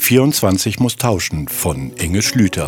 24 muss tauschen von Inge Schlüter.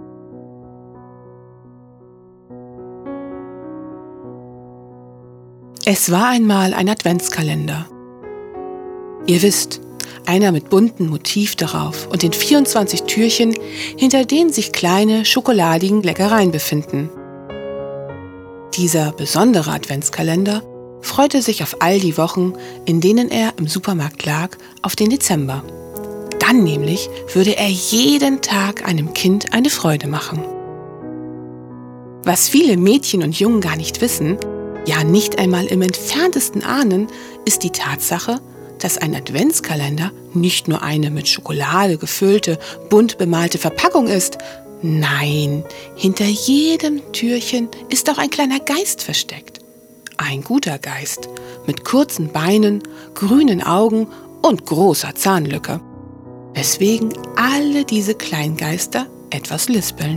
Es war einmal ein Adventskalender. Ihr wisst, einer mit bunten Motiv darauf und den 24 Türchen, hinter denen sich kleine, schokoladigen Leckereien befinden. Dieser besondere Adventskalender freute sich auf all die Wochen, in denen er im Supermarkt lag, auf den Dezember. Dann nämlich würde er jeden Tag einem Kind eine Freude machen. Was viele Mädchen und Jungen gar nicht wissen, ja nicht einmal im entferntesten ahnen, ist die Tatsache, dass ein Adventskalender nicht nur eine mit Schokolade gefüllte, bunt bemalte Verpackung ist. Nein, hinter jedem Türchen ist auch ein kleiner Geist versteckt. Ein guter Geist mit kurzen Beinen, grünen Augen und großer Zahnlücke. Weswegen alle diese Kleingeister etwas lispeln.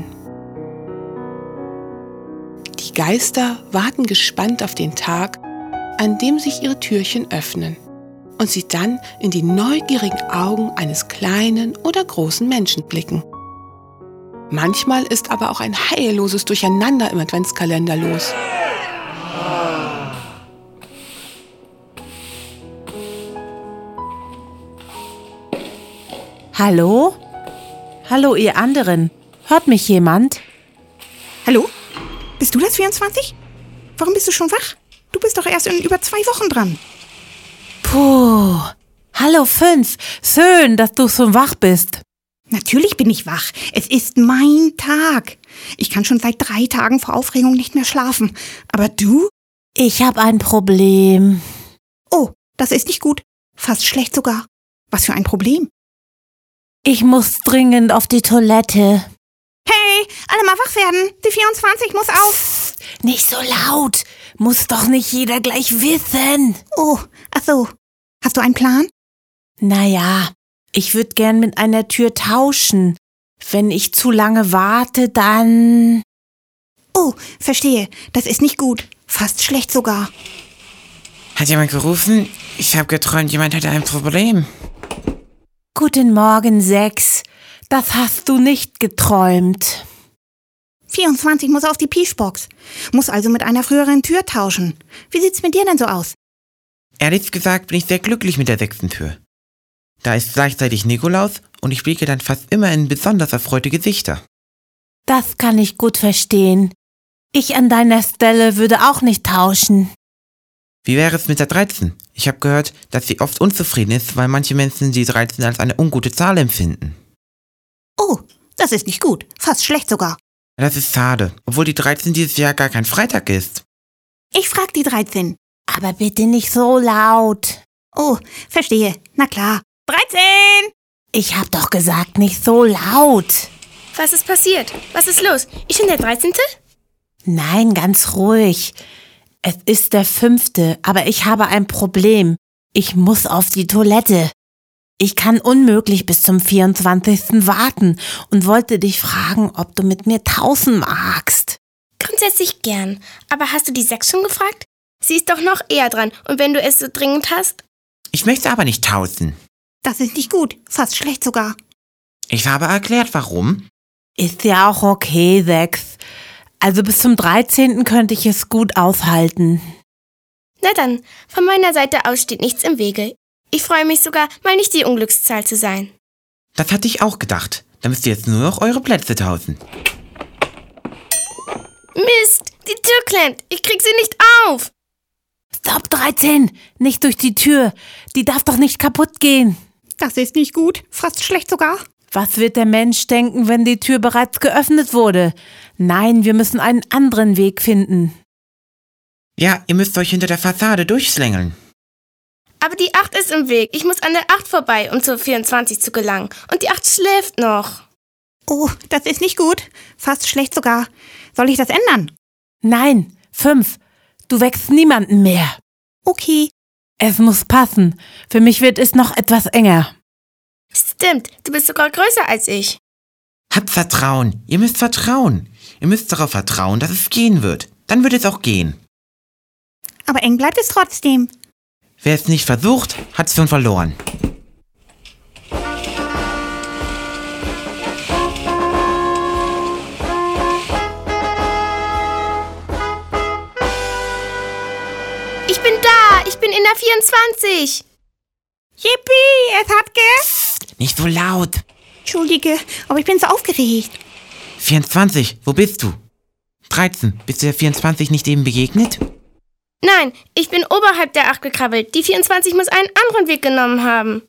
Die Geister warten gespannt auf den Tag, an dem sich ihre Türchen öffnen und sie dann in die neugierigen Augen eines kleinen oder großen Menschen blicken. Manchmal ist aber auch ein heilloses Durcheinander im Adventskalender los. Hallo? Hallo, ihr anderen. Hört mich jemand? Hallo? Bist du das 24? Warum bist du schon wach? Du bist doch erst in über 2 Wochen dran. Puh. Hallo 5. Schön, dass du schon wach bist. Natürlich bin ich wach. Es ist mein Tag. Ich kann schon seit 3 Tagen vor Aufregung nicht mehr schlafen. Aber du? Ich habe ein Problem. Oh, das ist nicht gut. Fast schlecht sogar. Was für ein Problem? Ich muss dringend auf die Toilette. Hey, alle mal wach werden. Die 24 muss auf. Psst, nicht so laut. Muss doch nicht jeder gleich wissen. Oh, ach so. Hast du einen Plan? Naja, ich würde gern mit einer Tür tauschen. Wenn ich zu lange warte, dann... Oh, verstehe. Das ist nicht gut. Fast schlecht sogar. Hat jemand gerufen? Ich habe geträumt, jemand hätte ein Problem. Guten Morgen, 6. Das hast du nicht geträumt. 24 muss auf die Pischbox. Muss also mit einer früheren Tür tauschen. Wie sieht's mit dir denn so aus? Ehrlich gesagt bin ich sehr glücklich mit der 6. Tür. Da ist gleichzeitig Nikolaus und ich blicke dann fast immer in besonders erfreute Gesichter. Das kann ich gut verstehen. Ich an deiner Stelle würde auch nicht tauschen. Wie wäre es mit der 13? Ich habe gehört, dass sie oft unzufrieden ist, weil manche Menschen die 13 als eine ungute Zahl empfinden. Oh, das ist nicht gut. Fast schlecht sogar. Das ist schade, obwohl die 13 dieses Jahr gar kein Freitag ist. Ich frag die 13. Aber bitte nicht so laut. Oh, verstehe. Na klar. 13! Ich hab doch gesagt, nicht so laut. Was ist passiert? Was ist los? Ich bin der 13.? Nein, ganz ruhig. Es ist der 5., aber ich habe ein Problem. Ich muss auf die Toilette. Ich kann unmöglich bis zum 24. warten und wollte dich fragen, ob du mit mir tauschen magst. Grundsätzlich gern. Aber hast du die 6 schon gefragt? Sie ist doch noch eher dran. Und wenn du es so dringend hast? Ich möchte aber nicht tauschen. Das ist nicht gut. Fast schlecht sogar. Ich habe erklärt, warum. Ist ja auch okay, 6. Also bis zum 13. könnte ich es gut aushalten. Na dann, von meiner Seite aus steht nichts im Wege. Ich freue mich sogar, mal nicht die Unglückszahl zu sein. Das hatte ich auch gedacht. Dann müsst ihr jetzt nur noch eure Plätze tauschen. Mist, die Tür klemmt. Ich krieg sie nicht auf. Stopp, 13! Nicht durch die Tür. Die darf doch nicht kaputt gehen. Das ist nicht gut. Fast schlecht sogar. Was wird der Mensch denken, wenn die Tür bereits geöffnet wurde? Nein, wir müssen einen anderen Weg finden. Ja, ihr müsst euch hinter der Fassade durchschlängeln. Aber die 8 ist im Weg. Ich muss an der 8 vorbei, um zur 24 zu gelangen. Und die 8 schläft noch. Oh, das ist nicht gut. Fast schlecht sogar. Soll ich das ändern? Nein, 5. Du wächst niemanden mehr. Okay. Es muss passen. Für mich wird es noch etwas enger. Stimmt, du bist sogar größer als ich. Habt Vertrauen. Ihr müsst vertrauen. Ihr müsst darauf vertrauen, dass es gehen wird. Dann wird es auch gehen. Aber eng bleibt es trotzdem. Wer es nicht versucht, hat es schon verloren. 24! Yippie, es hat Nicht so laut. Entschuldige, aber ich bin so aufgeregt. 24, wo bist du? 13, bist du der 24 nicht eben begegnet? Nein, ich bin oberhalb der 8 gekrabbelt. Die 24 muss einen anderen Weg genommen haben.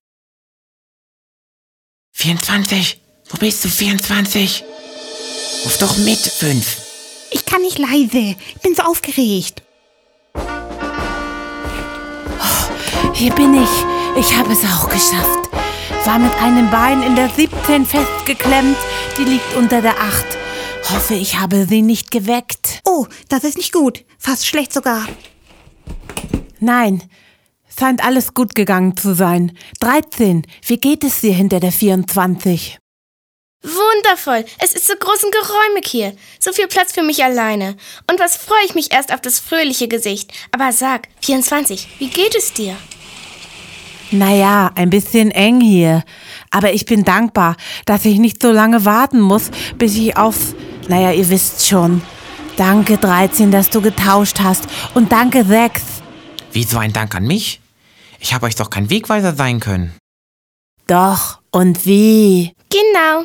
24, wo bist du, 24? Ruf doch mit, 5. Ich kann nicht leise. Ich bin so aufgeregt. Hier bin ich. Ich habe es auch geschafft. War mit einem Bein in der 17 festgeklemmt. Die liegt unter der 8. Hoffe, ich habe sie nicht geweckt. Oh, das ist nicht gut. Fast schlecht sogar. Nein, scheint alles gut gegangen zu sein. 13, wie geht es dir hinter der 24? Wundervoll. Es ist so groß und geräumig hier. So viel Platz für mich alleine. Und was freue ich mich erst auf das fröhliche Gesicht. Aber sag, 24, wie geht es dir? Naja, ein bisschen eng hier. Aber ich bin dankbar, dass ich nicht so lange warten muss, bis ich auf... Naja, ihr wisst schon. Danke, 13, dass du getauscht hast. Und danke, 6. Wieso ein Dank an mich? Ich habe euch doch kein Wegweiser sein können. Doch, und wie? Genau.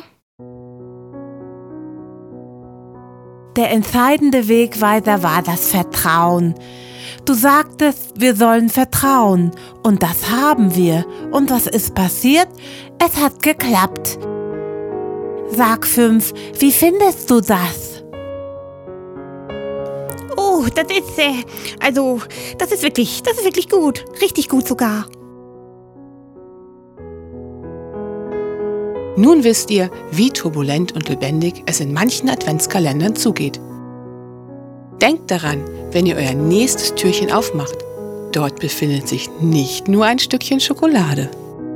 Der entscheidende Wegweiser war das Vertrauen. Du sagtest, wir sollen vertrauen. Und das haben wir. Und was ist passiert? Es hat geklappt. Sag 5, wie findest du das? Oh, das ist wirklich gut. Richtig gut sogar. Nun wisst ihr, wie turbulent und lebendig es in manchen Adventskalendern zugeht. Denkt daran, wenn ihr euer nächstes Türchen aufmacht, dort befindet sich nicht nur ein Stückchen Schokolade.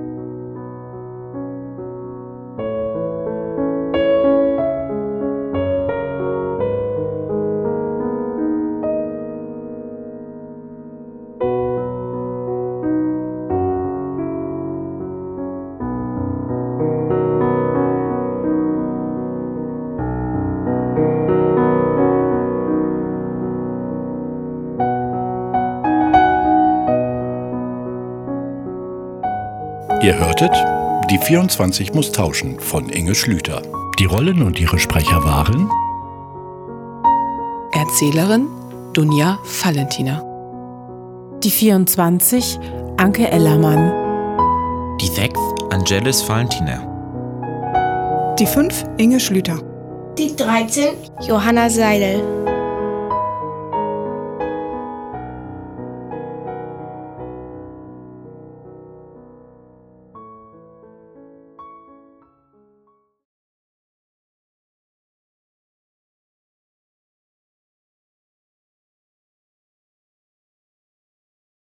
Ihr hörtet Die 24 muss tauschen von Inge Schlüter. Die Rollen und ihre Sprecher waren Erzählerin Dunja Valentina. Die 24, Anke Ellermann. Die 6, Angelis Valentina. Die 5, Inge Schlüter. Die 13, Johanna Seidel.